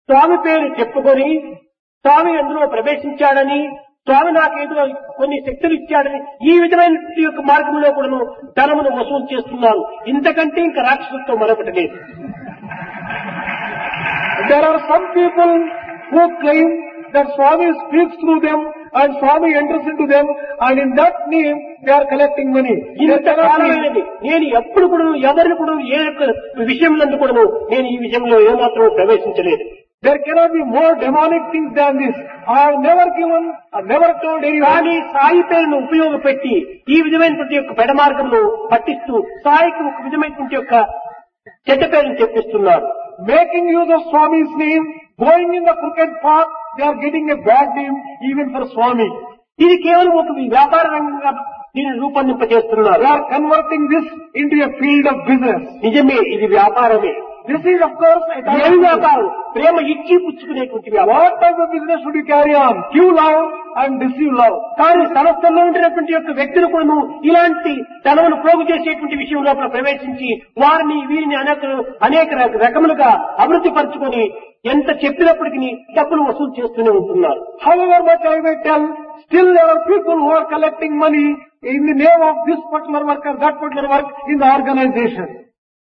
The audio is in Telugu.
స్వామి పేరు చెప్పుకొని స్వామి అందులో ప్రవేశించాడని, స్వామి నాకేదో కొన్ని శక్తులు ఇచ్చాడని ఈ విధమైన యొక్క మార్గంలో కూడాను ధనమును వసూలు చేస్తున్నారు. ఇంతకంటే ఇంకా రాక్షసులతో మరొకటి లేదు. There are some people who claim that Swami speaks through them and Swami enters into them, and in that name they are collecting money. ఇంతకాలమైనది నేను ఎప్పుడు కూడా ఎవరిని కూడా ఏ యొక్క విషయంలో కూడా నేను ఈ విషయంలో ఏమాత్రం ప్రవేశించలేదు. There cannot be more demonic things than this. I have never given, I have never told anyone. కానీ సాయి పేరును ఉపయోగపెట్టి ఈ విధమైనటువంటి యొక్క పెడ మార్గంలో పట్టిస్తూ సాయికి ఒక విధమైనటువంటి యొక్క చెడ్డ పేరును చెప్పిస్తున్నారు. Making use of Swami's name, going in the crooked path, they are getting a bad name even for Swami. ఇది కేవలం ఒక వ్యాపార రంగంగా దీన్ని రూపొందింపజేస్తున్నారు. They are converting this into a field of business. నిజమే, ఇది వ్యాపారమే. This is of course a type ఏం of వ్యాపారం? ప్రేమ ఇచ్చి పుచ్చుకునేటువంటి వ్యాపారం. What type of business should you carry on? Give love and deceive love. కానీ సంస్థల్లో ఉంటున్నటువంటి యొక్క వ్యక్తులు కూడా ఇలాంటి ధనమును పోగు చేసేటువంటి విషయం లోపల ప్రవేశించి వారిని వీరిని అనేక రకములుగా అభివృద్ధి పరుచుకొని ఎంత చెప్పినప్పటికీ డబ్బులు వసూలు చేస్తూనే ఉంటున్నారు. However much I may tell, still there are people who are collecting money in the name of this particular work or that particular work in the organization.